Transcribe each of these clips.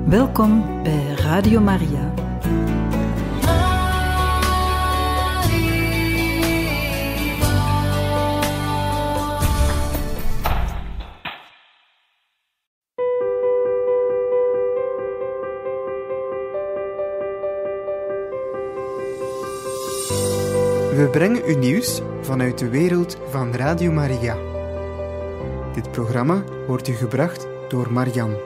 Welkom bij Radio Maria. We brengen u nieuws vanuit de wereld van Radio Maria. Dit programma wordt u gebracht door Marian.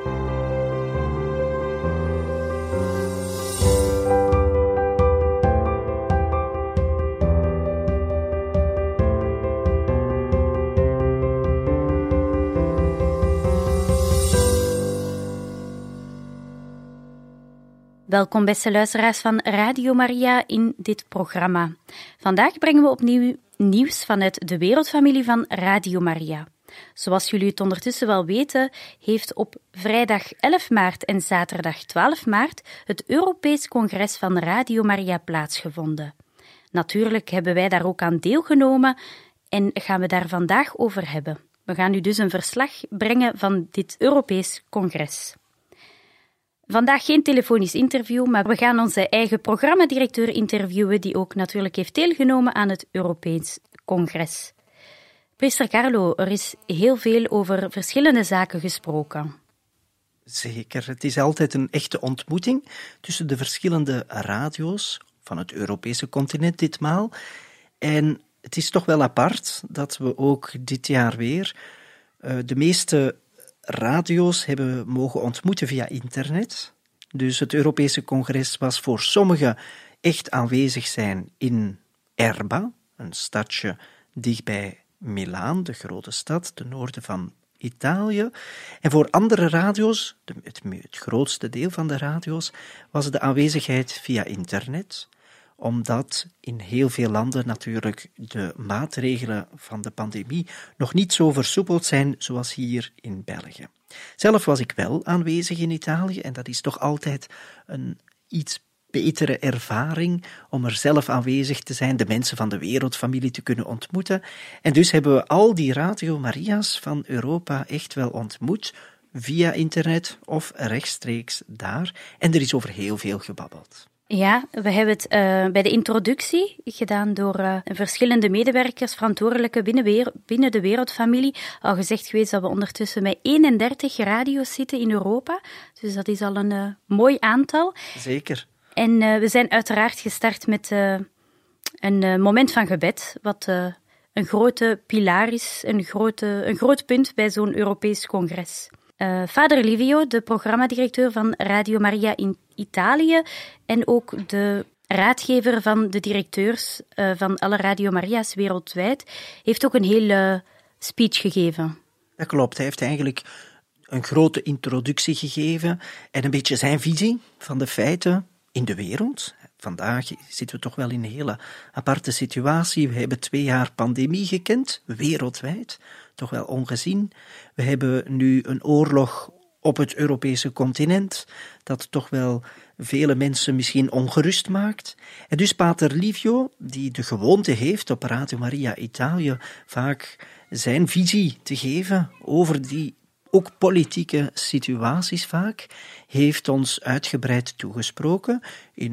Welkom beste luisteraars van Radio Maria in dit programma. Vandaag brengen we opnieuw nieuws vanuit de wereldfamilie van Radio Maria. Zoals jullie het ondertussen wel weten, heeft op vrijdag 11 maart en zaterdag 12 maart het Europees Congres van Radio Maria plaatsgevonden. Natuurlijk hebben wij daar ook aan deelgenomen en gaan we daar vandaag over hebben. We gaan u dus een verslag brengen van dit Europees Congres. Vandaag geen telefonisch interview, maar we gaan onze eigen programmadirecteur interviewen, die ook natuurlijk heeft deelgenomen aan het Europees Congres. Priester Carlo, er is heel veel over verschillende zaken gesproken. Zeker, het is altijd een echte ontmoeting tussen de verschillende radio's van het Europese continent ditmaal. En het is toch wel apart dat we ook dit jaar weer de meeste radio's hebben mogen ontmoeten via internet. Dus het Europese Congres was voor sommigen echt aanwezig zijn in Erba, een stadje dichtbij Milaan, de grote stad, ten noorden van Italië. En voor andere radio's, het grootste deel van de radio's, was de aanwezigheid via internet, omdat in heel veel landen natuurlijk de maatregelen van de pandemie nog niet zo versoepeld zijn zoals hier in België. Zelf was ik wel aanwezig in Italië en dat is toch altijd een iets betere ervaring om er zelf aanwezig te zijn, de mensen van de wereldfamilie te kunnen ontmoeten. En dus hebben we al die Radio Maria's van Europa echt wel ontmoet, via internet of rechtstreeks daar. En er is over heel veel gebabbeld. Ja, we hebben het bij de introductie gedaan door verschillende medewerkers, verantwoordelijke binnen de wereldfamilie. Al gezegd geweest dat we ondertussen met 31 radio's zitten in Europa. Dus dat is al een mooi aantal. Zeker. En we zijn uiteraard gestart met een moment van gebed, wat een grote pilaar is, een groot punt bij zo'n Europees congres. Vader Livio, de programmadirecteur van Radio Maria in Italië en ook de raadgever van de directeurs van alle Radio Maria's wereldwijd, heeft ook een hele speech gegeven. Dat klopt, hij heeft eigenlijk een grote introductie gegeven en een beetje zijn visie van de feiten in de wereld. Vandaag zitten we toch wel in een hele aparte situatie. We hebben 2 jaar pandemie gekend, wereldwijd, toch wel ongezien. We hebben nu een oorlog op het Europese continent, dat toch wel vele mensen misschien ongerust maakt. En dus Pater Livio, die de gewoonte heeft op Radio Maria Italië vaak zijn visie te geven over die ook politieke situaties vaak, heeft ons uitgebreid toegesproken in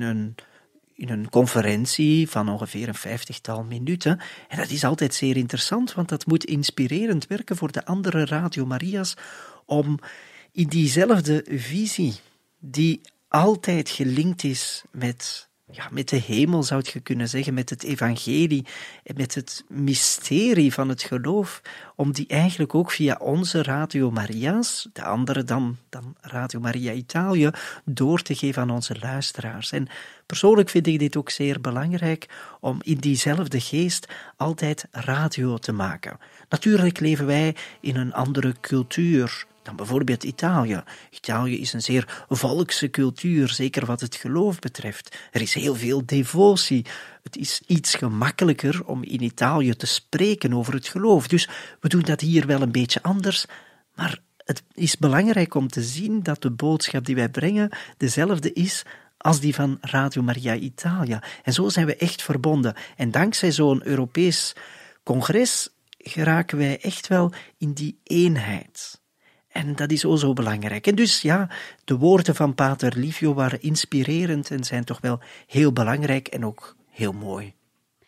een conferentie van ongeveer een 50-tal minuten. En dat is altijd zeer interessant, want dat moet inspirerend werken voor de andere Radio Maria's om in diezelfde visie, die altijd gelinkt is met de hemel, zou je kunnen zeggen, met het evangelie en met het mysterie van het geloof, om die eigenlijk ook via onze Radio Maria's, de andere dan Radio Maria Italië, door te geven aan onze luisteraars. En persoonlijk vind ik dit ook zeer belangrijk, om in diezelfde geest altijd radio te maken. Natuurlijk leven wij in een andere cultuur dan bijvoorbeeld Italië. Italië is een zeer volkse cultuur, zeker wat het geloof betreft. Er is heel veel devotie. Het is iets gemakkelijker om in Italië te spreken over het geloof. Dus we doen dat hier wel een beetje anders, maar het is belangrijk om te zien dat de boodschap die wij brengen dezelfde is als die van Radio Maria Italië. En zo zijn we echt verbonden. En dankzij zo'n Europees congres geraken wij echt wel in die eenheid. En dat is zo belangrijk. En dus ja, de woorden van Pater Livio waren inspirerend en zijn toch wel heel belangrijk en ook heel mooi.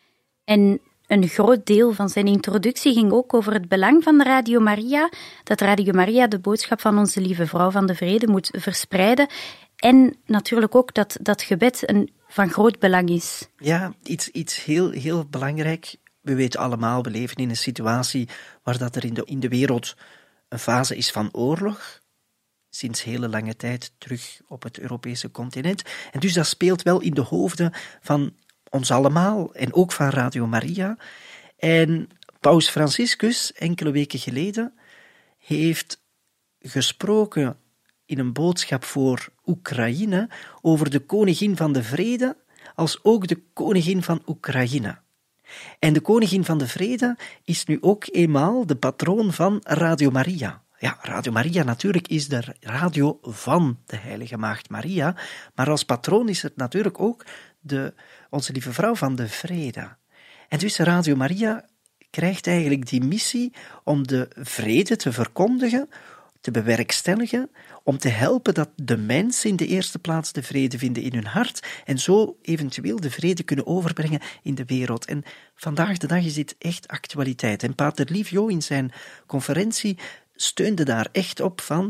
En een groot deel van zijn introductie ging ook over het belang van Radio Maria, dat Radio Maria de boodschap van onze lieve vrouw van de vrede moet verspreiden. En natuurlijk ook dat gebed van groot belang is. Ja, iets heel, heel belangrijk. We weten allemaal, we leven in een situatie waar dat er in de wereld een fase is van oorlog. Sinds hele lange tijd terug op het Europese continent. En dus dat speelt wel in de hoofden van ons allemaal en ook van Radio Maria. En Paus Franciscus, enkele weken geleden, heeft gesproken in een boodschap voor Oekraïne over de koningin van de vrede, als ook de koningin van Oekraïne. En de koningin van de vrede is nu ook eenmaal de patroon van Radio Maria. Ja, Radio Maria natuurlijk is de radio van de Heilige Maagd Maria, maar als patroon is het natuurlijk ook onze lieve vrouw van de vrede. En dus Radio Maria krijgt eigenlijk die missie om de vrede te verkondigen, te bewerkstelligen, om te helpen dat de mensen in de eerste plaats de vrede vinden in hun hart en zo eventueel de vrede kunnen overbrengen in de wereld. En vandaag de dag is dit echt actualiteit. En Pater Livio in zijn conferentie steunde daar echt op van,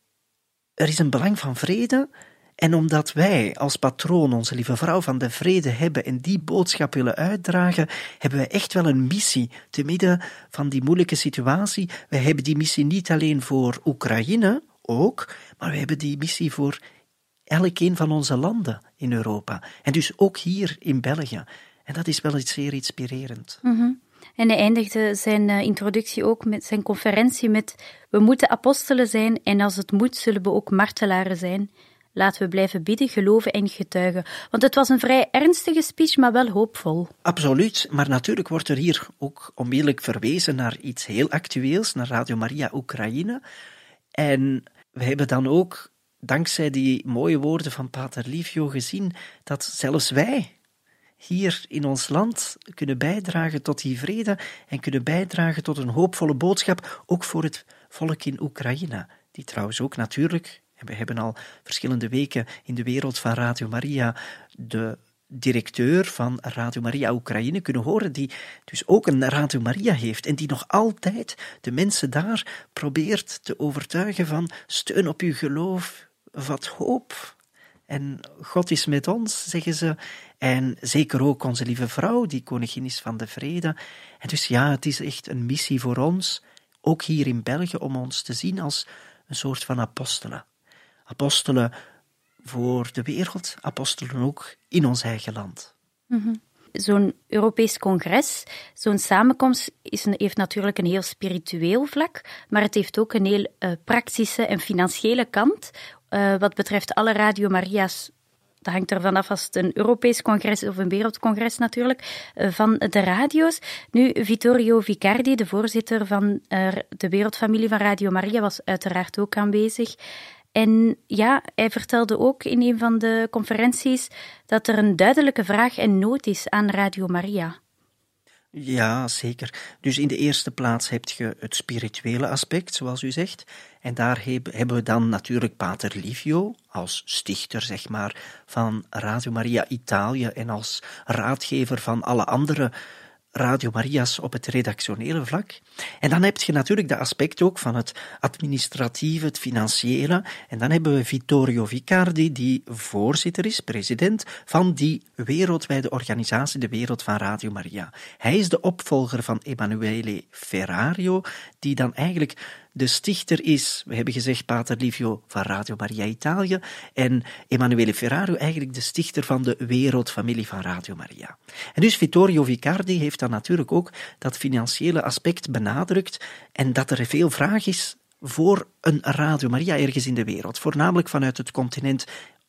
er is een belang van vrede. En omdat wij als patroon onze lieve vrouw van de vrede hebben en die boodschap willen uitdragen, hebben wij echt wel een missie te midden van die moeilijke situatie. Wij hebben die missie niet alleen voor Oekraïne ook, maar we hebben die missie voor elk een van onze landen in Europa. En dus ook hier in België. En dat is wel iets zeer inspirerend. Mm-hmm. En hij eindigde zijn introductie ook met zijn conferentie met: we moeten apostelen zijn en als het moet zullen we ook martelaren zijn. Laten we blijven bidden, geloven en getuigen. Want het was een vrij ernstige speech, maar wel hoopvol. Absoluut, maar natuurlijk wordt er hier ook onmiddellijk verwezen naar iets heel actueels, naar Radio Maria Oekraïne. En we hebben dan ook, dankzij die mooie woorden van Pater Livio, gezien dat zelfs wij hier in ons land kunnen bijdragen tot die vrede en kunnen bijdragen tot een hoopvolle boodschap, ook voor het volk in Oekraïne, die trouwens ook natuurlijk. En we hebben al verschillende weken in de wereld van Radio Maria de directeur van Radio Maria Oekraïne kunnen horen, die dus ook een Radio Maria heeft en die nog altijd de mensen daar probeert te overtuigen van steun op uw geloof, wat hoop. En God is met ons, zeggen ze. En zeker ook onze lieve vrouw, die koningin is van de vrede. En dus ja, het is echt een missie voor ons, ook hier in België, om ons te zien als een soort van apostelen. Apostelen voor de wereld, apostelen ook in ons eigen land. Mm-hmm. Zo'n Europees congres, zo'n samenkomst heeft natuurlijk een heel spiritueel vlak, maar het heeft ook een heel praktische en financiële kant. Wat betreft alle Radio Maria's, dat hangt ervan af als het een Europees congres of een wereldcongres natuurlijk, van de radio's. Nu, Vittorio Vicardi, de voorzitter van de wereldfamilie van Radio Maria, was uiteraard ook aanwezig. En ja, hij vertelde ook in een van de conferenties dat er een duidelijke vraag en nood is aan Radio Maria. Ja, zeker. Dus in de eerste plaats heb je het spirituele aspect, zoals u zegt. En daar hebben we dan natuurlijk Pater Livio als stichter, zeg maar, van Radio Maria Italië en als raadgever van alle andere Radio Maria's op het redactionele vlak. En dan heb je natuurlijk dat aspect ook van het administratieve, het financiële. En dan hebben we Vittorio Vicardi, die voorzitter is, president van die wereldwijde organisatie, de Wereld van Radio Maria. Hij is de opvolger van Emanuele Ferrario, die dan eigenlijk de stichter is, we hebben gezegd Pater Livio van Radio Maria Italië en Emanuele Ferrario eigenlijk de stichter van de wereldfamilie van Radio Maria. En dus Vittorio Vicardi heeft dan natuurlijk ook dat financiële aspect benadrukt en dat er veel vraag is voor een Radio Maria ergens in de wereld, voornamelijk vanuit het continent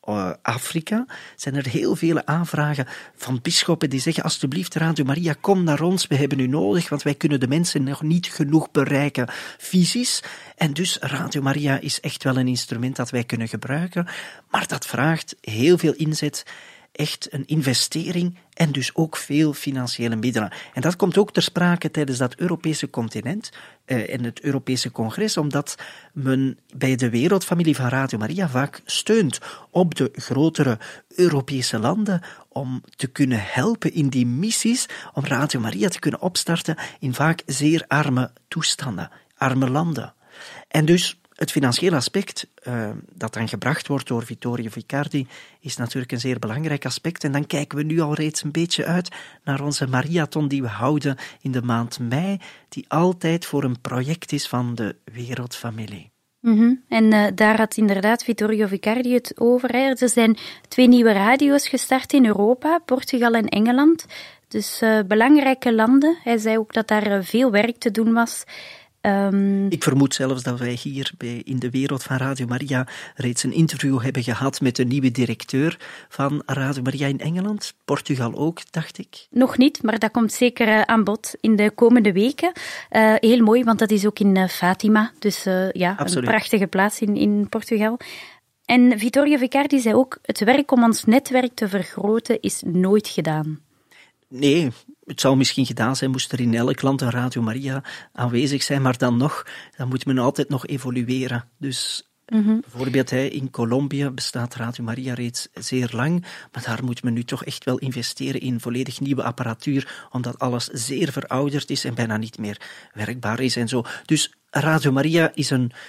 Afrika zijn er heel vele aanvragen van bisschoppen die zeggen alsjeblieft Radio Maria, kom naar ons, we hebben u nodig, want wij kunnen de mensen nog niet genoeg bereiken fysisch. En dus Radio Maria is echt wel een instrument dat wij kunnen gebruiken, maar dat vraagt heel veel inzet echt een investering en dus ook veel financiële middelen. En dat komt ook ter sprake tijdens dat Europese continent en het Europese congres, omdat men bij de wereldfamilie van Radio Maria vaak steunt op de grotere Europese landen om te kunnen helpen in die missies, om Radio Maria te kunnen opstarten in vaak zeer arme toestanden, arme landen. En dus het financiële aspect dat dan gebracht wordt door Vittorio Vicardi is natuurlijk een zeer belangrijk aspect. En dan kijken we nu al reeds een beetje uit naar onze marathon die we houden in de maand mei, die altijd voor een project is van de wereldfamilie. Mm-hmm. En daar had inderdaad Vittorio Vicardi het over. Hè. Er zijn 2 nieuwe radio's gestart in Europa, Portugal en Engeland. Dus belangrijke landen. Hij zei ook dat daar veel werk te doen was. Ik vermoed zelfs dat wij hier in de wereld van Radio Maria reeds een interview hebben gehad met de nieuwe directeur van Radio Maria in Engeland. Portugal ook, dacht ik. Nog niet, maar dat komt zeker aan bod in de komende weken. Heel mooi, want dat is ook in Fatima. Dus ja, absoluut. Een prachtige plaats in Portugal. En Vittorio Vicardi zei ook, het werk om ons netwerk te vergroten is nooit gedaan. Nee, het zou misschien gedaan zijn, moest er in elk land een Radio Maria aanwezig zijn, maar dan moet men altijd nog evolueren. Dus bijvoorbeeld in Colombia bestaat Radio Maria reeds zeer lang, maar daar moet men nu toch echt wel investeren in volledig nieuwe apparatuur, omdat alles zeer verouderd is en bijna niet meer werkbaar is en zo. Dus Radio Maria is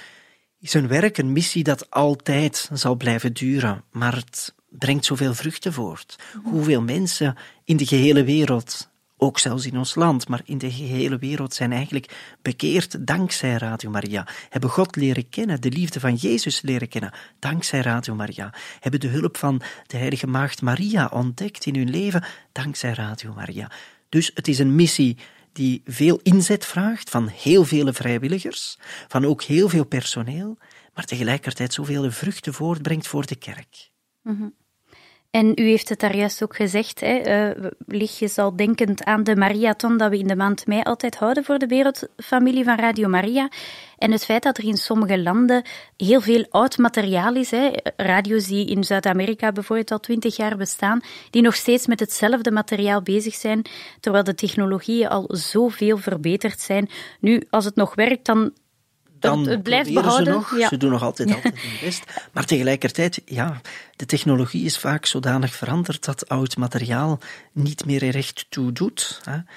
een werk, een missie dat altijd zal blijven duren, maar het brengt zoveel vruchten voort. Hoeveel mensen in de gehele wereld, ook zelfs in ons land, maar in de gehele wereld zijn eigenlijk bekeerd dankzij Radio Maria. Hebben God leren kennen, de liefde van Jezus leren kennen, dankzij Radio Maria. Hebben de hulp van de heilige maagd Maria ontdekt in hun leven, dankzij Radio Maria. Dus het is een missie die veel inzet vraagt van heel vele vrijwilligers, van ook heel veel personeel, maar tegelijkertijd zoveel vruchten voortbrengt voor de kerk. Mm-hmm. En u heeft het daar juist ook gezegd, lichtjes al denkend aan de marathon dat we in de maand mei altijd houden voor de wereldfamilie van Radio Maria. En het feit dat er in sommige landen heel veel oud materiaal is, radio's die in Zuid-Amerika bijvoorbeeld al 20 jaar bestaan, die nog steeds met hetzelfde materiaal bezig zijn, terwijl de technologieën al zoveel verbeterd zijn. Nu, als het nog werkt, dan het blijft behouden. Ze doen nog altijd hun best. Maar tegelijkertijd, de technologie is vaak zodanig veranderd dat oud materiaal niet meer recht toe doet.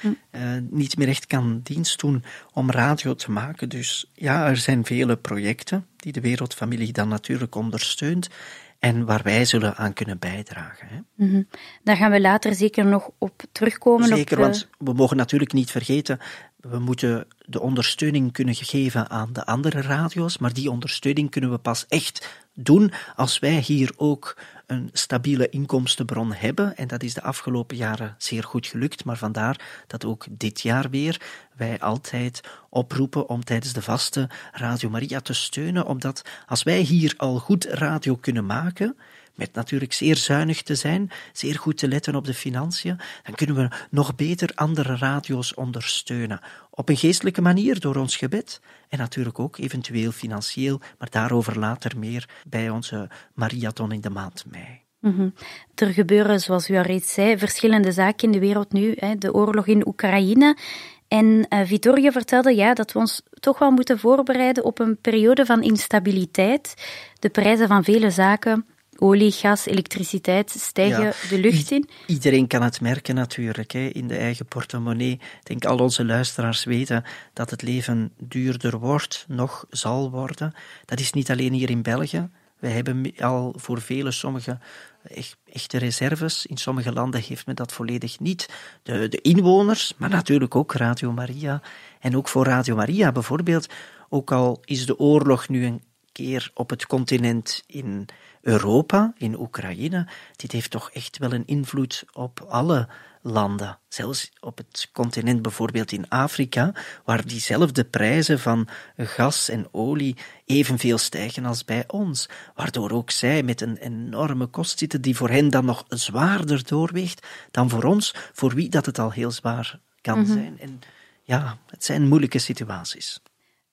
Niet meer echt kan dienst doen om radio te maken. Dus ja, er zijn vele projecten die de wereldfamilie dan natuurlijk ondersteunt en waar wij zullen aan kunnen bijdragen. Hè. Mm-hmm. Daar gaan we later zeker nog op terugkomen. Zeker, want we mogen natuurlijk niet vergeten, we moeten de ondersteuning kunnen geven aan de andere radio's, maar die ondersteuning kunnen we pas echt doen als wij hier ook een stabiele inkomstenbron hebben. En dat is de afgelopen jaren zeer goed gelukt, maar vandaar dat ook dit jaar weer wij altijd oproepen om tijdens de vaste Radio Maria te steunen, omdat als wij hier al goed radio kunnen maken, met natuurlijk zeer zuinig te zijn, zeer goed te letten op de financiën, dan kunnen we nog beter andere radio's ondersteunen. Op een geestelijke manier, door ons gebed, en natuurlijk ook eventueel financieel, maar daarover later meer bij onze marathon in de maand mei. Mm-hmm. Er gebeuren, zoals u al reeds zei, verschillende zaken in de wereld nu. De oorlog in Oekraïne. En Vittorio vertelde dat we ons toch wel moeten voorbereiden op een periode van instabiliteit. De prijzen van vele zaken, olie, gas, elektriciteit, stijgen de lucht in. Iedereen kan het merken natuurlijk, in de eigen portemonnee. Ik denk al onze luisteraars weten dat het leven duurder wordt, nog zal worden. Dat is niet alleen hier in België. Wij hebben al voor sommige echte reserves. In sommige landen heeft men dat volledig niet. De inwoners, maar natuurlijk ook Radio Maria. En ook voor Radio Maria bijvoorbeeld, ook al is de oorlog nu een keer op het continent in Europa, in Oekraïne, dit heeft toch echt wel een invloed op alle landen. Zelfs op het continent bijvoorbeeld in Afrika, waar diezelfde prijzen van gas en olie evenveel stijgen als bij ons. Waardoor ook zij met een enorme kost zitten die voor hen dan nog zwaarder doorweegt dan voor ons, voor wie dat het al heel zwaar kan zijn. En ja, het zijn moeilijke situaties.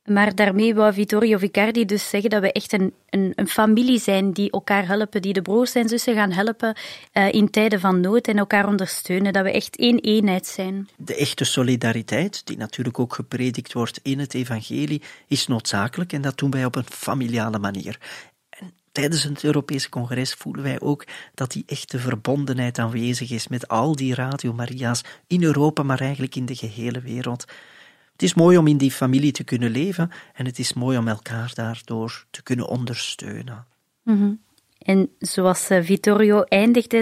Maar daarmee wou Vittorio Vicardi dus zeggen dat we echt een familie zijn die elkaar helpen, die de broers en zussen gaan helpen in tijden van nood en elkaar ondersteunen, dat we echt één eenheid zijn. De echte solidariteit, die natuurlijk ook gepredikt wordt in het evangelie, is noodzakelijk en dat doen wij op een familiale manier. En tijdens het Europese congres voelen wij ook dat die echte verbondenheid aanwezig is met al die Radio Maria's in Europa, maar eigenlijk in de gehele wereld. Het is mooi om in die familie te kunnen leven en het is mooi om elkaar daardoor te kunnen ondersteunen. Mm-hmm. En zoals Vittorio eindigde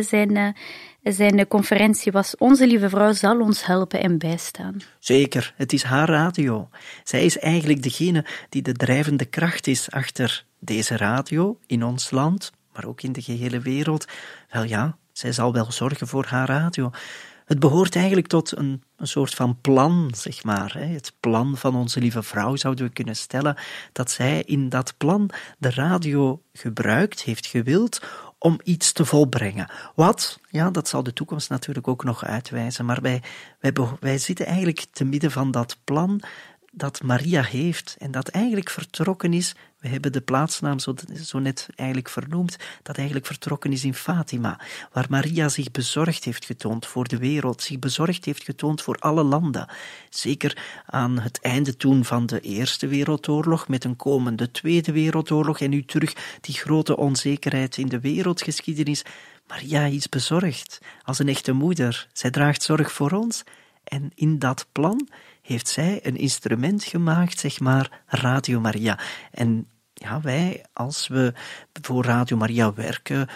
zijn conferentie was: Onze Lieve Vrouw zal ons helpen en bijstaan. Zeker, het is haar radio. Zij is eigenlijk degene die de drijvende kracht is achter deze radio in ons land, maar ook in de gehele wereld. Wel ja, zij zal wel zorgen voor haar radio. Het behoort eigenlijk tot een soort van plan, zeg maar. Het plan van Onze Lieve Vrouw zouden we kunnen stellen, dat zij in dat plan de radio gebruikt, heeft gewild om iets te volbrengen. Wat? Ja, dat zal de toekomst natuurlijk ook nog uitwijzen, maar wij zitten eigenlijk te midden van dat plan dat Maria heeft en dat eigenlijk vertrokken is. We hebben de plaatsnaam zo net eigenlijk vernoemd, dat eigenlijk vertrokken is in Fatima, waar Maria zich bezorgd heeft getoond voor de wereld, zich bezorgd heeft getoond voor alle landen. Zeker aan het einde toen van de Eerste Wereldoorlog, met een komende Tweede Wereldoorlog en nu terug die grote onzekerheid in de wereldgeschiedenis. Maria is bezorgd als een echte moeder. Zij draagt zorg voor ons en in dat plan heeft zij een instrument gemaakt, zeg maar, Radio Maria. En ja, wij, als we voor Radio Maria werken,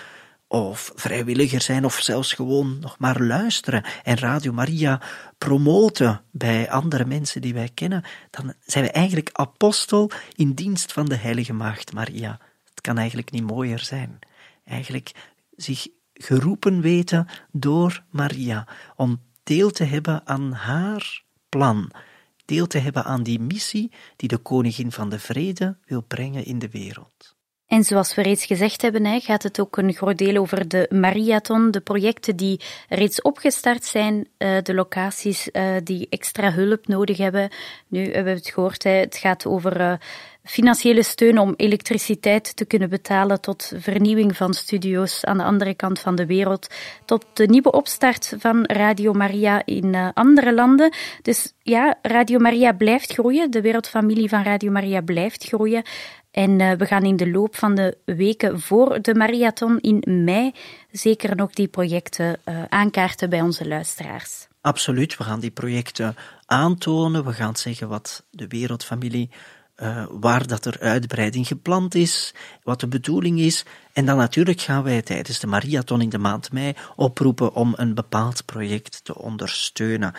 of vrijwilliger zijn, of zelfs gewoon nog maar luisteren en Radio Maria promoten bij andere mensen die wij kennen, dan zijn we eigenlijk apostel in dienst van de Heilige Maagd Maria. Het kan eigenlijk niet mooier zijn. Eigenlijk zich geroepen weten door Maria, om deel te hebben aan haar plan, deel te hebben aan die missie die de Koningin van de Vrede wil brengen in de wereld. En zoals we reeds gezegd hebben, gaat het ook een groot deel over de Mariathon, de projecten die reeds opgestart zijn, de locaties die extra hulp nodig hebben. Nu hebben we het gehoord, het gaat over financiële steun om elektriciteit te kunnen betalen, tot vernieuwing van studio's aan de andere kant van de wereld, tot de nieuwe opstart van Radio Maria in andere landen. Dus ja, Radio Maria blijft groeien, de wereldfamilie van Radio Maria blijft groeien. En we gaan in de loop van de weken voor de Mariathon in mei zeker nog die projecten aankaarten bij onze luisteraars. Absoluut, we gaan die projecten aantonen. We gaan zeggen wat de wereldfamilie, waar dat er uitbreiding gepland is, wat de bedoeling is. En dan natuurlijk gaan wij tijdens de Mariathon in de maand mei oproepen om een bepaald project te ondersteunen.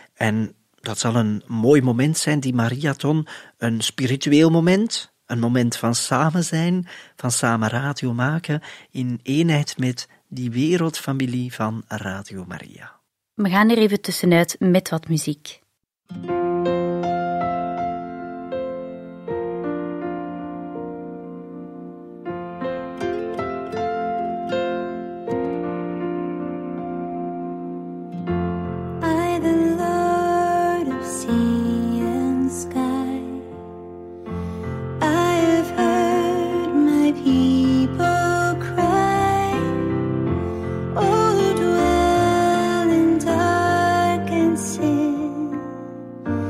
En dat zal een mooi moment zijn, die Mariathon, een spiritueel moment. Een moment van samen zijn, van samen radio maken, in eenheid met die wereldfamilie van Radio Maria. We gaan er even tussenuit met wat muziek. Sin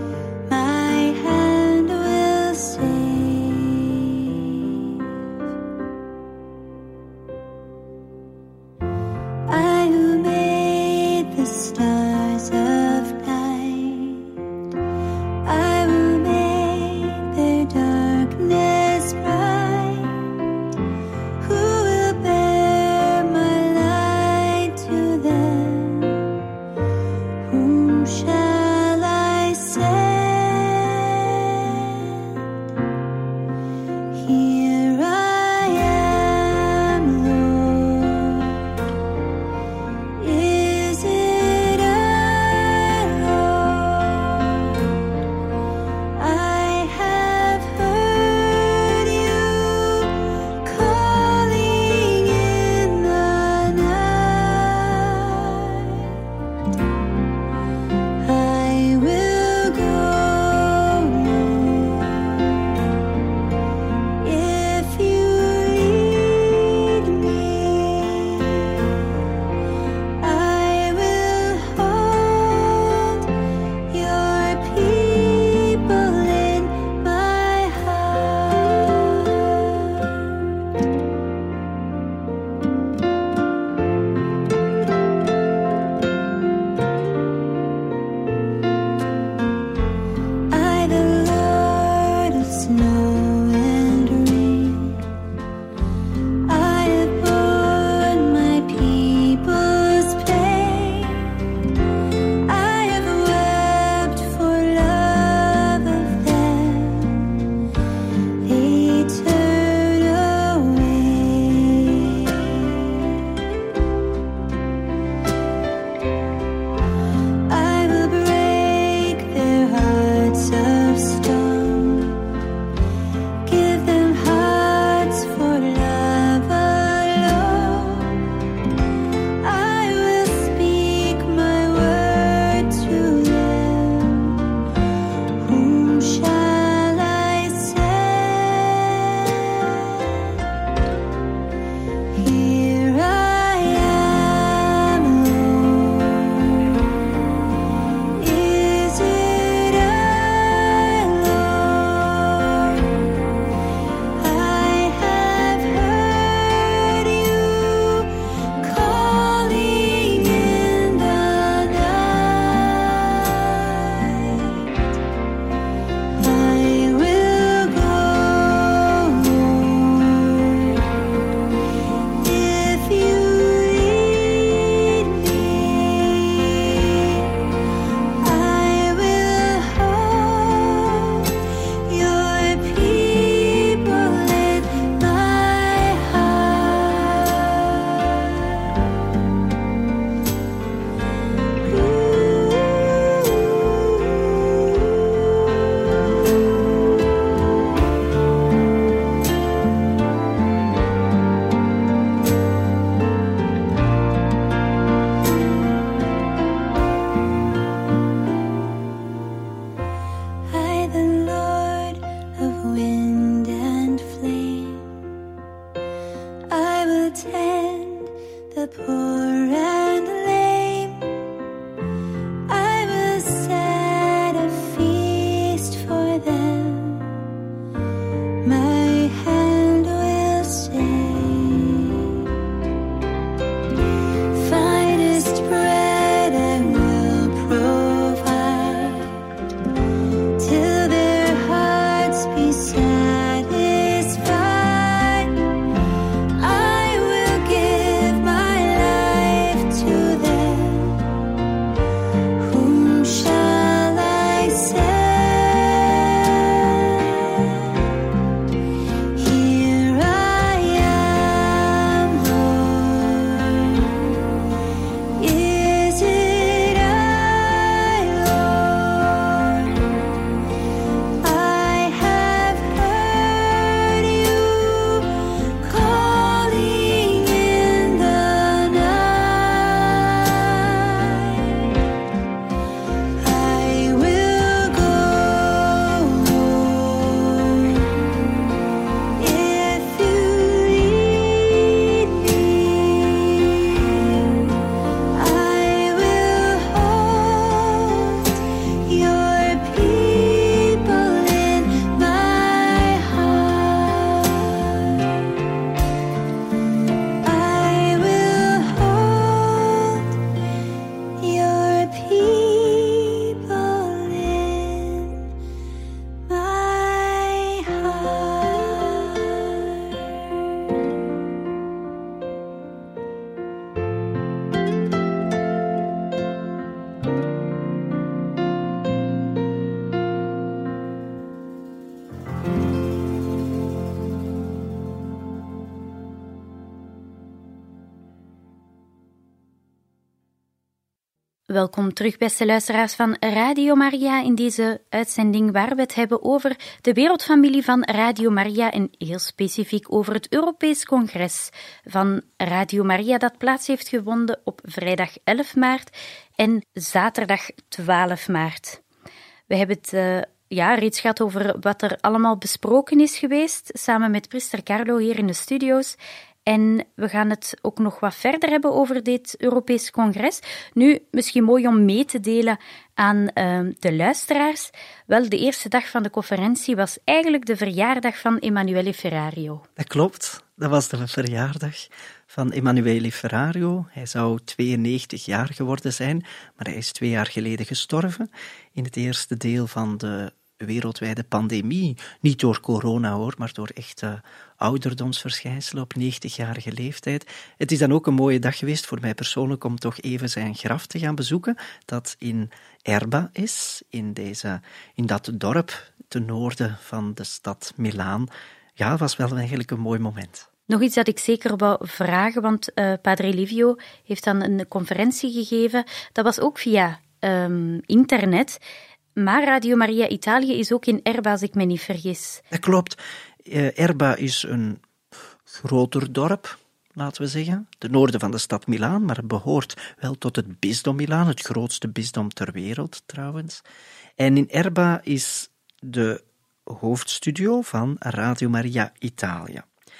my hand will stay. Finest bread I will provide till their hearts be satisfied. I will give my life to them. Whom shall I send? Here I am, Lord. Is it I, Lord? I have heard you calling in the night. I will go if you lead me. I will hold your people in my heart. I will hold your people in my heart. Welkom terug, beste luisteraars van Radio Maria, in deze uitzending waar we het hebben over de wereldfamilie van Radio Maria en heel specifiek over het Europees Congres van Radio Maria dat plaats heeft gevonden op vrijdag 11 maart en zaterdag 12 maart. We hebben het reeds gehad over wat er allemaal besproken is geweest, samen met priester Carlo hier in de studio's. En we gaan het ook nog wat verder hebben over dit Europees Congres. Nu, misschien mooi om mee te delen aan de luisteraars. Wel, de eerste dag van de conferentie was eigenlijk de verjaardag van Emanuele Ferrario. Dat klopt, dat was de verjaardag van Emanuele Ferrario. Hij zou 92 jaar geworden zijn, maar hij is 2 jaar geleden gestorven in het eerste deel van de wereldwijde pandemie. Niet door corona hoor, maar door echte ouderdomsverschijnselen op 90-jarige leeftijd. Het is dan ook een mooie dag geweest voor mij persoonlijk om toch even zijn graf te gaan bezoeken, dat in Erba is, in dat dorp ten noorden van de stad Milaan. Ja, het was wel eigenlijk een mooi moment. Nog iets dat ik zeker wou vragen, want Padre Livio heeft dan een conferentie gegeven. Dat was ook via internet. Maar Radio Maria Italië is ook in Erba, als ik me niet vergis. Dat klopt. Erba is een groter dorp, laten we zeggen. Ten noorden van de stad Milaan, maar het behoort wel tot het bisdom Milaan, het grootste bisdom ter wereld trouwens. En in Erba is de hoofdstudio van Radio Maria Italië.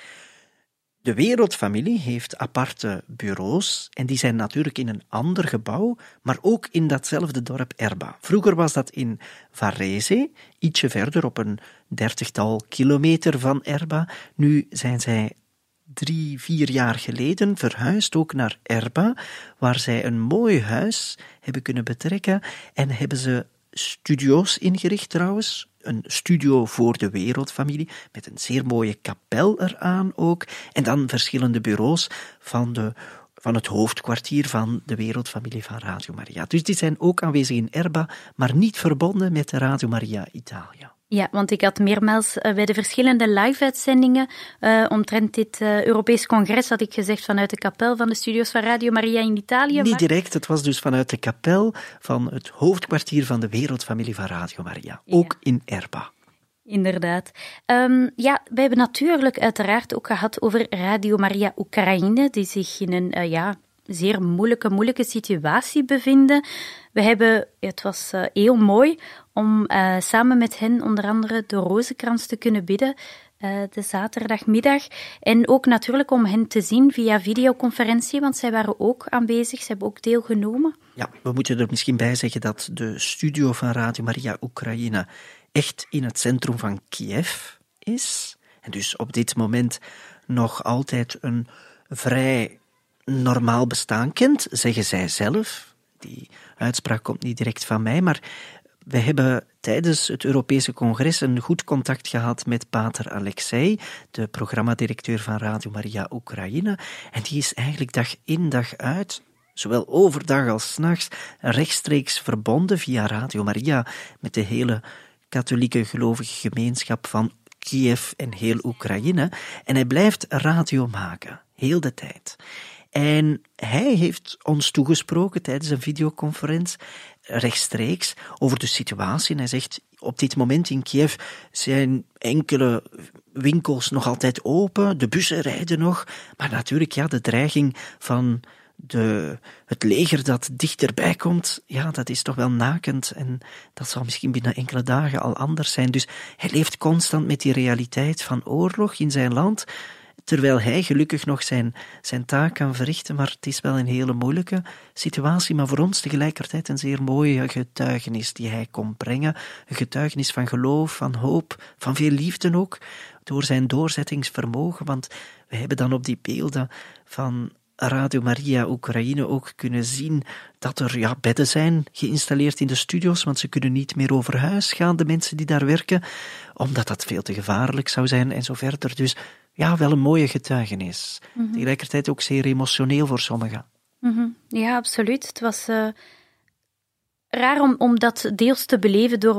De wereldfamilie heeft aparte bureaus en die zijn natuurlijk in een ander gebouw, maar ook in datzelfde dorp Erba. Vroeger was dat in Varese, ietsje verder op een 30-tal kilometer van Erba. Nu zijn zij 3-4 jaar geleden verhuisd ook naar Erba, waar zij een mooi huis hebben kunnen betrekken en hebben ze studio's ingericht trouwens. Een studio voor de wereldfamilie, met een zeer mooie kapel eraan ook. En dan verschillende bureaus van het hoofdkwartier van de wereldfamilie van Radio Maria. Dus die zijn ook aanwezig in Erba, maar niet verbonden met Radio Maria Italië. Ja, want ik had meermaals bij de verschillende live-uitzendingen omtrent dit Europees Congres had ik gezegd vanuit de kapel van de studio's van Radio Maria in Italië. Niet direct, het was dus vanuit de kapel van het hoofdkwartier van de wereldfamilie van Radio Maria. Ook in Erba. Inderdaad. We hebben natuurlijk uiteraard ook gehad over Radio Maria Oekraïne, die zich in een zeer moeilijke situatie bevinden. Het was heel mooi om samen met hen onder andere de Rozenkrans te kunnen bidden, de zaterdagmiddag. En ook natuurlijk om hen te zien via videoconferentie, want zij waren ook aanwezig, ze hebben ook deelgenomen. Ja, we moeten er misschien bij zeggen dat de studio van Radio Maria Oekraïne echt in het centrum van Kiev is, en dus op dit moment nog altijd een vrij normaal bestaan kent, zeggen zij zelf. Die uitspraak komt niet direct van mij, maar we hebben tijdens het Europese congres een goed contact gehad met pater Alexei, de programmadirecteur van Radio Maria Oekraïne, en die is eigenlijk dag in dag uit, zowel overdag als 's nachts, rechtstreeks verbonden via Radio Maria met de hele katholieke gelovige gemeenschap van Kiev en heel Oekraïne. En hij blijft radio maken, heel de tijd. En hij heeft ons toegesproken tijdens een videoconferentie rechtstreeks over de situatie. En hij zegt, op dit moment in Kiev zijn enkele winkels nog altijd open, de bussen rijden nog, maar natuurlijk, ja, de dreiging van het leger dat dichterbij komt, ja, dat is toch wel nakend en dat zal misschien binnen enkele dagen al anders zijn. Dus hij leeft constant met die realiteit van oorlog in zijn land, terwijl hij gelukkig nog zijn taak kan verrichten, maar het is wel een hele moeilijke situatie, maar voor ons tegelijkertijd een zeer mooie getuigenis die hij kon brengen. Een getuigenis van geloof, van hoop, van veel liefde ook, door zijn doorzettingsvermogen, want we hebben dan op die beelden van Radio Maria Oekraïne ook kunnen zien dat er bedden zijn geïnstalleerd in de studio's, want ze kunnen niet meer over huis gaan, de mensen die daar werken, omdat dat veel te gevaarlijk zou zijn en zo verder. Dus ja, wel een mooie getuigenis. Tegelijkertijd ook zeer emotioneel voor sommigen. Ja, absoluut. Het was raar om dat deels te beleven door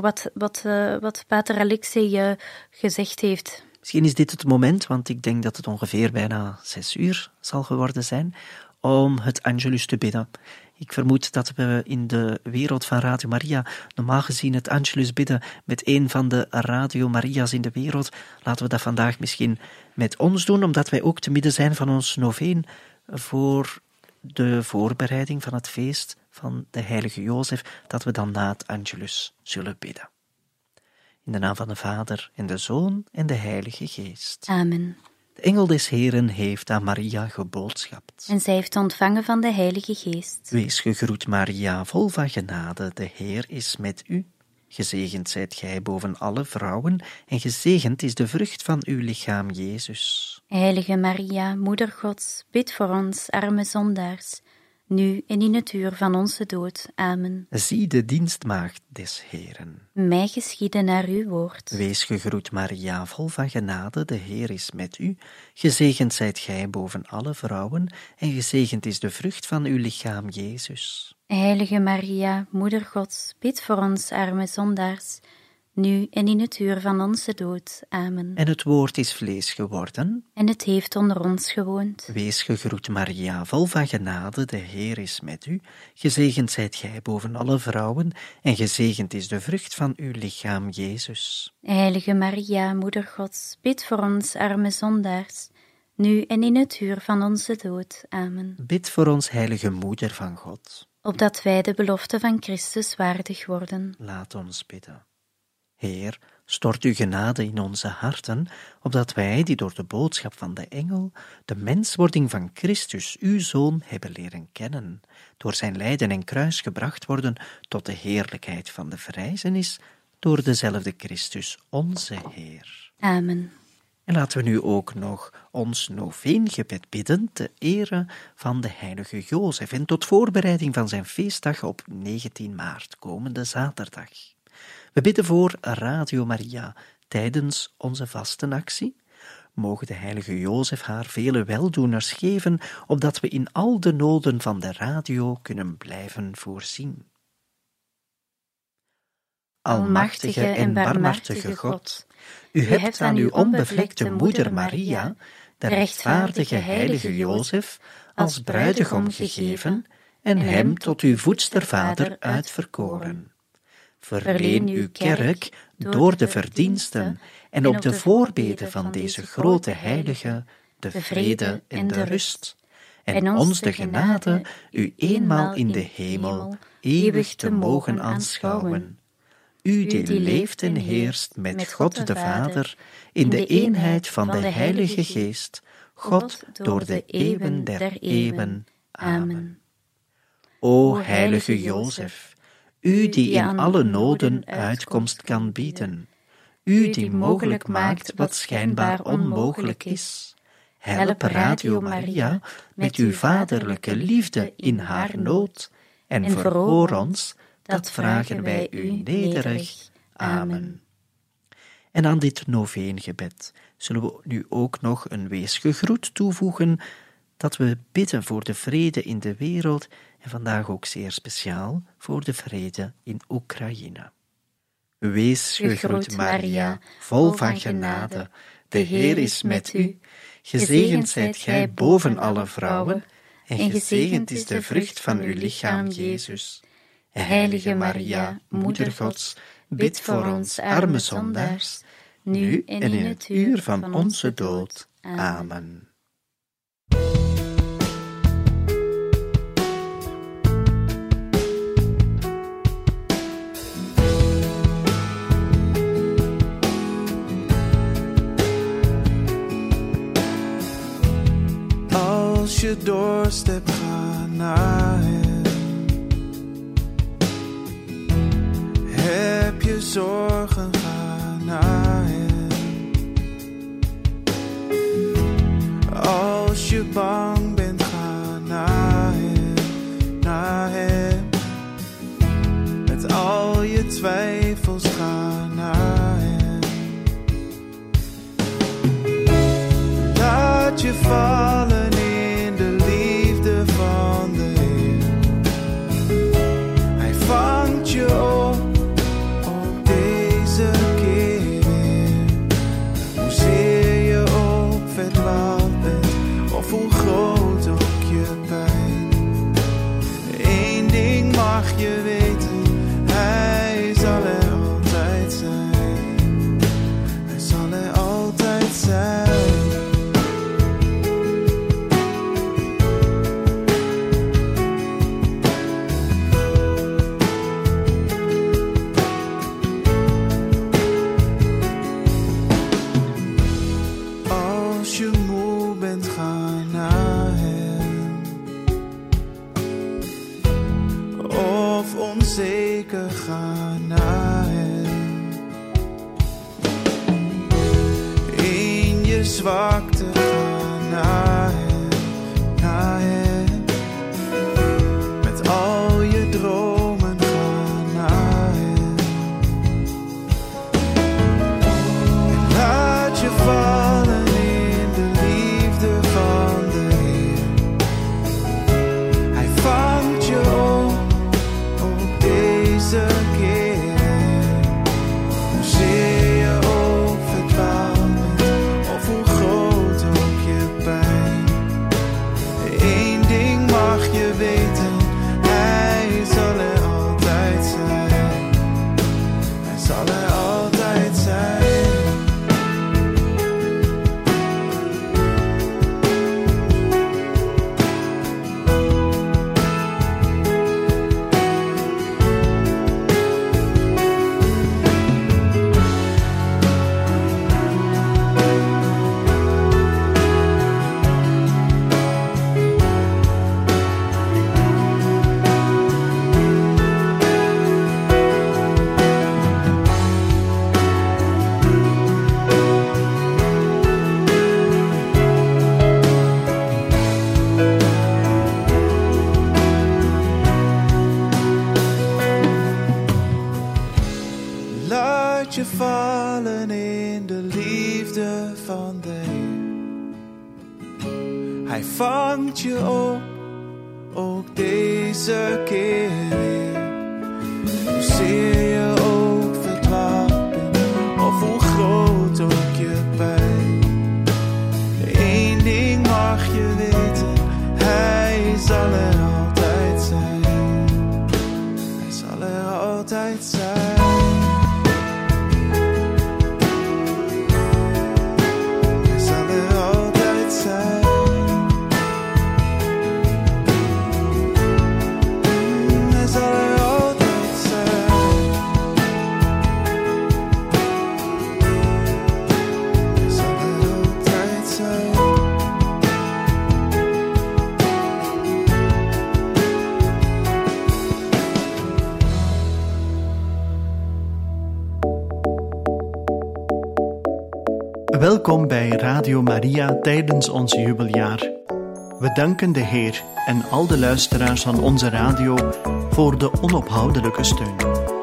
wat pater Alexei gezegd heeft. Misschien is dit het moment, want ik denk dat het ongeveer bijna 6:00 zal geworden zijn, om het Angelus te bidden. Ik vermoed dat we in de wereld van Radio Maria normaal gezien het Angelus bidden met een van de Radio Maria's in de wereld. Laten we dat vandaag misschien met ons doen, omdat wij ook te midden zijn van ons noveen voor de voorbereiding van het feest van de heilige Jozef, dat we dan na het Angelus zullen bidden. In de naam van de Vader en de Zoon en de Heilige Geest. Amen. De engel des Heren heeft aan Maria geboodschapt. En zij heeft ontvangen van de Heilige Geest. Wees gegroet, Maria, vol van genade, de Heer is met u. Gezegend zijt gij boven alle vrouwen, en gezegend is de vrucht van uw lichaam, Jezus. Heilige Maria, Moeder Gods, bid voor ons, arme zondaars, nu en in het uur van onze dood. Amen. Zie de dienstmaagd des Heeren. Mij geschieden naar uw woord. Wees gegroet, Maria, vol van genade, de Heer is met u. Gezegend zijt gij boven alle vrouwen, en gezegend is de vrucht van uw lichaam, Jezus. Heilige Maria, Moeder Gods, bid voor ons, arme zondaars, nu en in het uur van onze dood. Amen. En het woord is vlees geworden. En het heeft onder ons gewoond. Wees gegroet, Maria, vol van genade, de Heer is met u. Gezegend zijt gij boven alle vrouwen, en gezegend is de vrucht van uw lichaam, Jezus. Heilige Maria, Moeder Gods, bid voor ons, arme zondaars, nu en in het uur van onze dood. Amen. Bid voor ons, heilige Moeder van God. Opdat wij de belofte van Christus waardig worden. Laat ons bidden. Heer, stort uw genade in onze harten, opdat wij, die door de boodschap van de engel de menswording van Christus, uw Zoon, hebben leren kennen, door zijn lijden en kruis gebracht worden tot de heerlijkheid van de verrijzenis, door dezelfde Christus, onze Heer. Amen. En laten we nu ook nog ons noveengebed bidden ter ere van de heilige Jozef en tot voorbereiding van zijn feestdag op 19 maart, komende zaterdag. We bidden voor Radio Maria tijdens onze vastenactie. Mogen de heilige Jozef haar vele weldoeners geven, opdat we in al de noden van de radio kunnen blijven voorzien. Almachtige en barmhartige God, u hebt aan uw onbevlekte moeder Maria, de rechtvaardige heilige Jozef, als bruidegom gegeven en hem tot uw voedstervader uitverkoren. Verleen uw kerk door de verdiensten en op de voorbeden van deze grote heilige de vrede en de rust, en ons de genade u eenmaal in de hemel eeuwig te mogen aanschouwen. U die leeft en heerst met God de Vader, in de eenheid van de Heilige Geest, God door de eeuwen der eeuwen. Amen. O heilige Jozef, u die in alle noden uitkomst kan bieden, U die mogelijk maakt wat schijnbaar onmogelijk is. Help Radio Maria met uw vaderlijke liefde in haar nood. En verhoor ons, dat vragen wij u nederig. Amen. En aan dit noveengebed zullen we nu ook nog een weesgegroet toevoegen, dat we bidden voor de vrede in de wereld en vandaag ook zeer speciaal voor de vrede in Oekraïne. Wees gegroet Maria, vol van genade, de Heer is met u. Gezegend zijt gij boven alle vrouwen, en gezegend is de vrucht van uw lichaam, Jezus. Heilige Maria, Moeder Gods, bid voor ons arme zondaars, nu en in het uur van onze dood. Amen. Als je dorst hebt, ga naar hem. Heb je zorgen, ga naar hem. Als je bang bent, ga naar hem, naar hem. Met al je twijfels, ga naar hem. Laat je vallen in de liefde van de Heer. Hij vangt je op deze keer weer. Hoezeer je ook verdwaald bent, of hoe groot ook je pijn. Eén ding mag je weten, hij zal er altijd zijn. Hij zal er altijd zijn. Als je moe bent, ga naar hem. Of onzeker, ga naar hem. In je zwakte, ga naar hem, naar hem. Met al je dromen, ga naar hem. En laat je vallen in de liefde van de Heer. Hij vangt je op deze keer. Hoezeer je ook verdwaald bent, of hoe groot ook je pijn. Eén ding mag je weten, hij zal er altijd zijn. Hij zal er altijd zijn. Laat je vallen in de liefde van de Heer. Hij vangt je op, ook deze keer weer. Hoezeer je ook verdwaald bent, of hoe groot ook je pijn. Eén ding mag je weten, hij zal er altijd zijn. Hij zal er altijd zijn. Hij zal er altijd zijn. Hij zal er altijd zijn. Welkom bij Radio Maria tijdens ons jubeljaar. We danken de Heer en al de luisteraars van onze radio voor de onophoudelijke steun.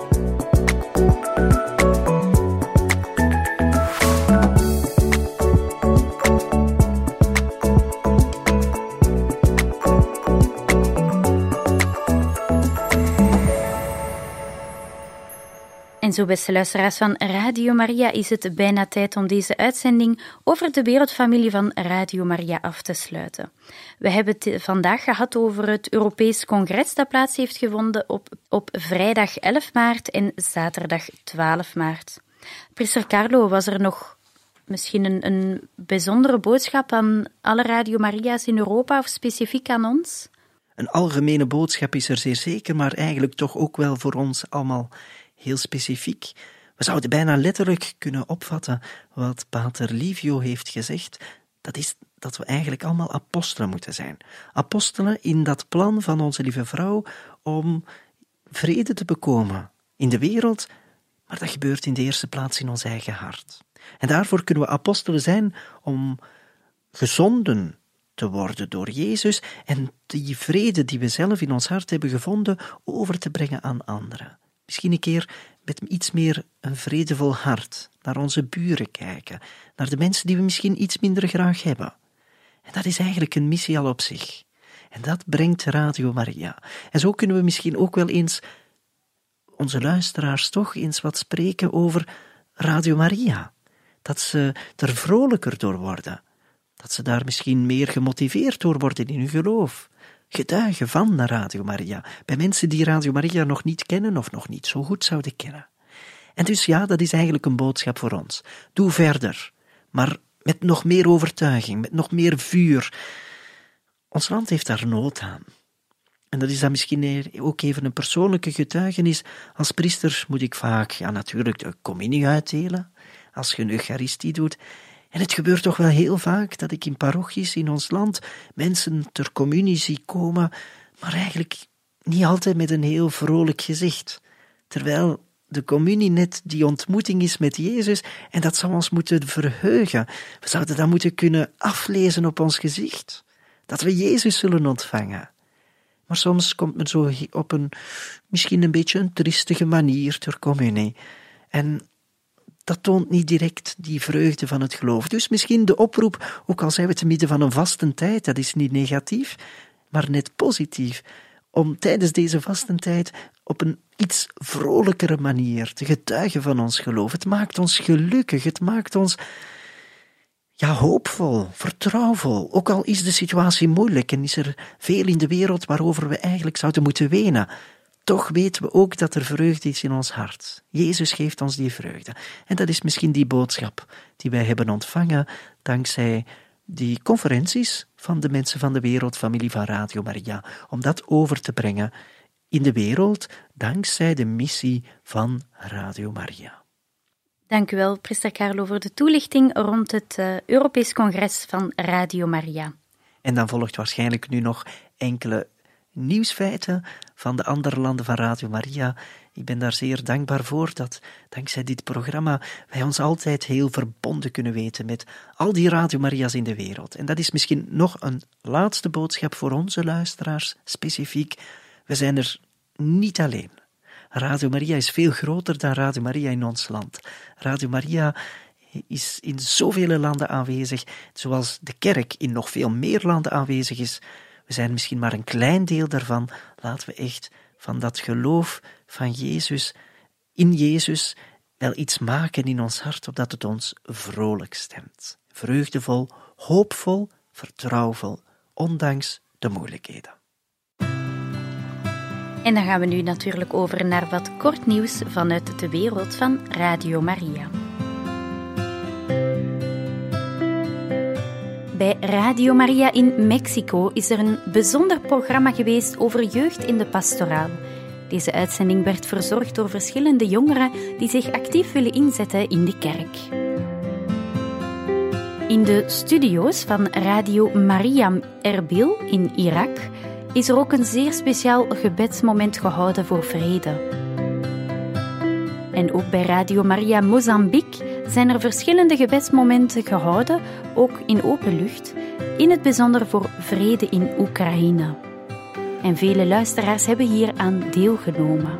En zo, beste luisteraars van Radio Maria, is het bijna tijd om deze uitzending over de wereldfamilie van Radio Maria af te sluiten. We hebben het vandaag gehad over het Europees Congres dat plaats heeft gevonden op vrijdag 11 maart en zaterdag 12 maart. Priester Carlo, was er nog misschien een bijzondere boodschap aan alle Radio Maria's in Europa of specifiek aan ons? Een algemene boodschap is er zeer zeker, maar eigenlijk toch ook wel voor ons allemaal heel specifiek. We zouden bijna letterlijk kunnen opvatten wat pater Livio heeft gezegd. Dat is dat we eigenlijk allemaal apostelen moeten zijn. Apostelen in dat plan van onze lieve vrouw om vrede te bekomen in de wereld, maar dat gebeurt in de eerste plaats in ons eigen hart. En daarvoor kunnen we apostelen zijn om gezonden te worden door Jezus en die vrede die we zelf in ons hart hebben gevonden over te brengen aan anderen. Misschien een keer met iets meer een vredevol hart naar onze buren kijken, naar de mensen die we misschien iets minder graag hebben. En dat is eigenlijk een missie al op zich. En dat brengt Radio Maria. En zo kunnen we misschien ook wel eens onze luisteraars toch eens wat spreken over Radio Maria. Dat ze er vrolijker door worden. Dat ze daar misschien meer gemotiveerd door worden in hun geloof. Getuigen van Radio Maria, bij mensen die Radio Maria nog niet kennen of nog niet zo goed zouden kennen. En dus ja, dat is eigenlijk een boodschap voor ons. Doe verder, maar met nog meer overtuiging, met nog meer vuur. Ons land heeft daar nood aan. En dat is dan misschien ook even een persoonlijke getuigenis. Als priester moet ik vaak, natuurlijk de communie uitdelen, als je een eucharistie doet. En het gebeurt toch wel heel vaak dat ik in parochies in ons land mensen ter communie zie komen, maar eigenlijk niet altijd met een heel vrolijk gezicht. Terwijl de communie net die ontmoeting is met Jezus en dat zou ons moeten verheugen. We zouden dat moeten kunnen aflezen op ons gezicht. Dat we Jezus zullen ontvangen. Maar soms komt men zo op misschien een beetje een triestige manier ter communie. En dat toont niet direct die vreugde van het geloof. Dus misschien de oproep, ook al zijn we te midden van een vastentijd, dat is niet negatief, maar net positief, om tijdens deze vastentijd op een iets vrolijkere manier te getuigen van ons geloof. Het maakt ons gelukkig, het maakt ons hoopvol, vertrouwvol. Ook al is de situatie moeilijk en is er veel in de wereld waarover we eigenlijk zouden moeten wenen. Toch weten we ook dat er vreugde is in ons hart. Jezus geeft ons die vreugde. En dat is misschien die boodschap die wij hebben ontvangen dankzij die conferenties van de mensen van de wereldfamilie van Radio Maria, om dat over te brengen in de wereld dankzij de missie van Radio Maria. Dank u wel, priester Carlo, voor de toelichting rond het Europees Congres van Radio Maria. En dan volgt waarschijnlijk nu nog enkele nieuwsfeiten van de andere landen van Radio Maria. Ik ben daar zeer dankbaar voor dat dankzij dit programma wij ons altijd heel verbonden kunnen weten met al die Radio Maria's in de wereld. En dat is misschien nog een laatste boodschap voor onze luisteraars, specifiek. We zijn er niet alleen. Radio Maria is veel groter dan Radio Maria in ons land. Radio Maria is in zoveel landen aanwezig, zoals de kerk in nog veel meer landen aanwezig is. We zijn misschien maar een klein deel daarvan. Laten we echt van dat geloof van Jezus, in Jezus, wel iets maken in ons hart, opdat het ons vrolijk stemt. Vreugdevol, hoopvol, vertrouwvol, ondanks de moeilijkheden. En dan gaan we nu natuurlijk over naar wat kort nieuws vanuit de wereld van Radio Maria. Bij Radio Maria in Mexico is er een bijzonder programma geweest over jeugd in de pastoraal. Deze uitzending werd verzorgd door verschillende jongeren die zich actief willen inzetten in de kerk. In de studio's van Radio Maria Erbil in Irak is er ook een zeer speciaal gebedsmoment gehouden voor vrede. En ook bij Radio Maria Mozambique zijn er verschillende gebedsmomenten gehouden, ook in open lucht, in het bijzonder voor vrede in Oekraïne. En vele luisteraars hebben hier aan deelgenomen.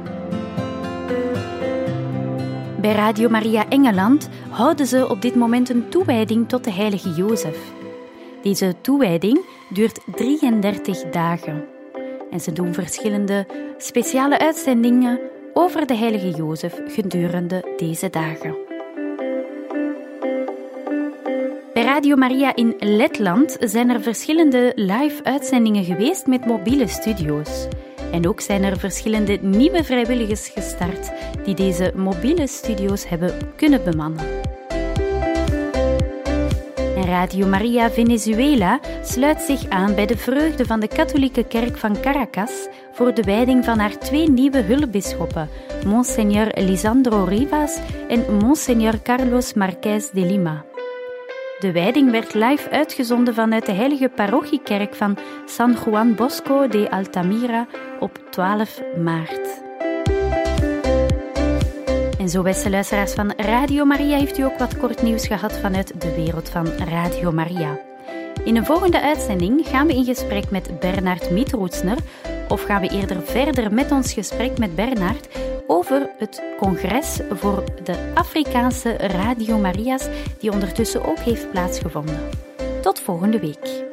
Bij Radio Maria Engeland houden ze op dit moment een toewijding tot de heilige Jozef. Deze toewijding duurt 33 dagen. En ze doen verschillende speciale uitzendingen over de heilige Jozef gedurende deze dagen. Bij Radio Maria in Letland zijn er verschillende live-uitzendingen geweest met mobiele studio's. En ook zijn er verschillende nieuwe vrijwilligers gestart die deze mobiele studio's hebben kunnen bemannen. En Radio Maria Venezuela sluit zich aan bij de vreugde van de katholieke kerk van Caracas voor de wijding van haar 2 nieuwe hulpbisschoppen, Monseigneur Lisandro Rivas en Monseigneur Carlos Marquez de Lima. De wijding werd live uitgezonden vanuit de heilige parochiekerk van San Juan Bosco de Altamira op 12 maart. En zo, beste luisteraars van Radio Maria, heeft u ook wat kort nieuws gehad vanuit de wereld van Radio Maria. In een volgende uitzending gaan we in gesprek met Bernard Mitroetsner, of gaan we eerder verder met ons gesprek met Bernard over het congres voor de Afrikaanse Radio Maria's, die ondertussen ook heeft plaatsgevonden. Tot volgende week.